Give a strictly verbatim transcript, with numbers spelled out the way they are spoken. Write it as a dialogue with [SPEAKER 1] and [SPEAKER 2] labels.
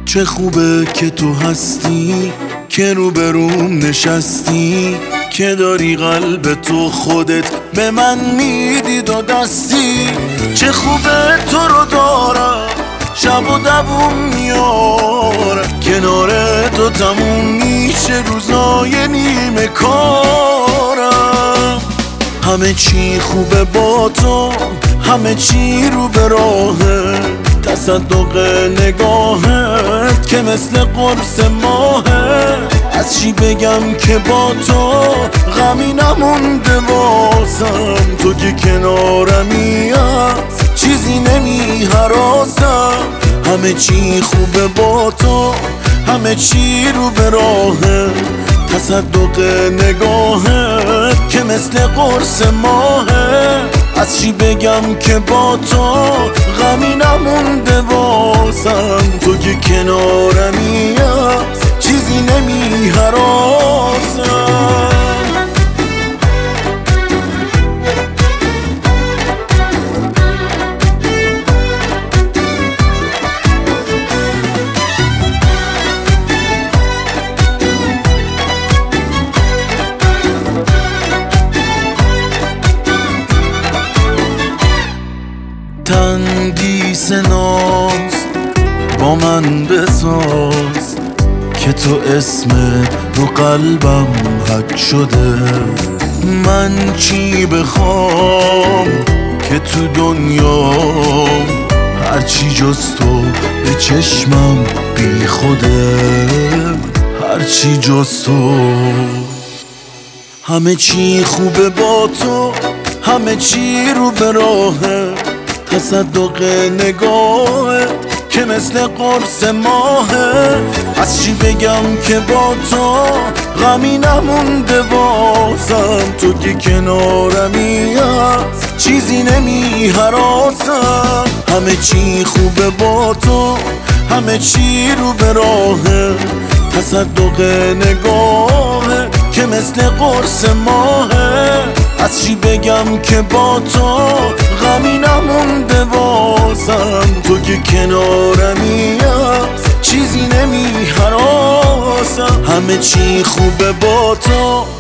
[SPEAKER 1] چه خوبه که تو هستی، که روبروم نشستی، که داری قلب تو خودت به من میدی دو دستی. چه خوبه تو رو دارم، شب و دووم میارم، کنار تو تموم میشه روزای نیمه کارم. همه چی خوبه با تو، همه چی رو به راهه، تصدق نگاهت که مثل قرص ماهه. از چی بگم که با تو غمی نمونده واسم، تو که کنارمی هست چیزی نمی هراسم. همه چی خوبه با تو، همه چی رو به راهه، تصدق نگاهت که مثل قرص ماهه. از چی بگم که با تو غمی نمونده واسم، تو که کنارمی هست چیزی نمی هراسم. تندیس ناز با من بساز، که تو اسمت رو قلبم حک شده. من چی بخوام که تو دنیا هرچی جز تو به چشمم بی خوده، هرچی جز تو. همه چی خوبه با تو، همه چی رو به راهه، تصدق نگاهت که مثل قرص ماهه. از چی بگم که با تو غمی نمونده واسم، تو که کنارمی هست چیزی نمی هراسم. همه چی خوبه با تو، همه چی رو به راهه، تصدق نگاهه که مثل قرص ماهه. از چی بگم که با تو غمی نمونده واسم، تو که کنارمی هست چیزی نمی هراسم. همه چی خوبه با تو،